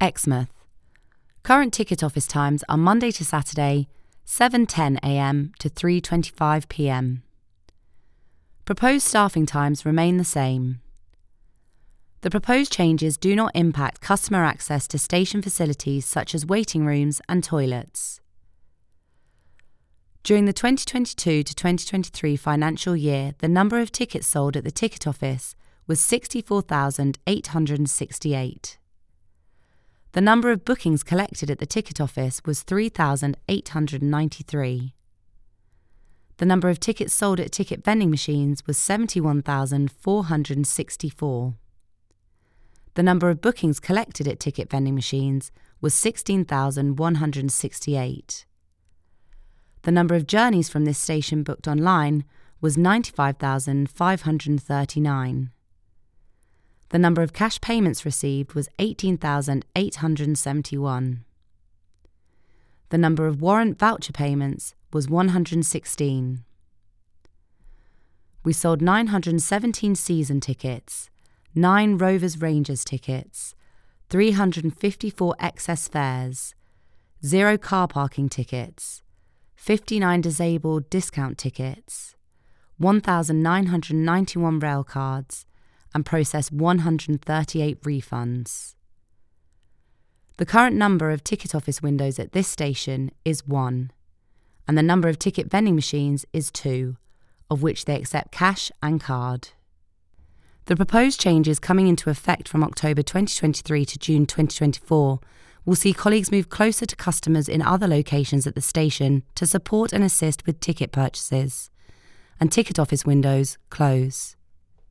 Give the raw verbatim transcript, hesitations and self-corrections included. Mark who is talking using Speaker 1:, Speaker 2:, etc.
Speaker 1: Exmouth. Current ticket office times are Monday to Saturday, seven ten a m to three twenty-five p m. Proposed staffing times remain the same. The proposed changes do not impact customer access to station facilities such as waiting rooms and toilets. During the twenty twenty-two to twenty twenty-three financial year, the number of tickets sold at the ticket office was sixty-four thousand eight hundred sixty-eight. The number of bookings collected at the ticket office was three thousand eight hundred ninety-three. The number of tickets sold at ticket vending machines was seventy-one thousand four hundred sixty-four. The number of bookings collected at ticket vending machines was sixteen thousand one hundred sixty-eight. The number of journeys from this station booked online was ninety-five thousand five hundred thirty-nine. The number of cash payments received was eighteen thousand eight hundred seventy-one. The number of warrant voucher payments was one hundred sixteen. We sold nine hundred seventeen season tickets, nine Rovers Rangers tickets, three hundred fifty-four excess fares, zero car parking tickets, fifty-nine disabled discount tickets, one thousand nine hundred ninety-one rail cards, and processed one hundred thirty-eight refunds. The current number of ticket office windows at this station is one, and the number of ticket vending machines is two, of which they accept cash and card. The proposed changes coming into effect from October twenty twenty-three to June twenty twenty-four will see colleagues move closer to customers in other locations at the station to support and assist with ticket purchases, and ticket office windows close.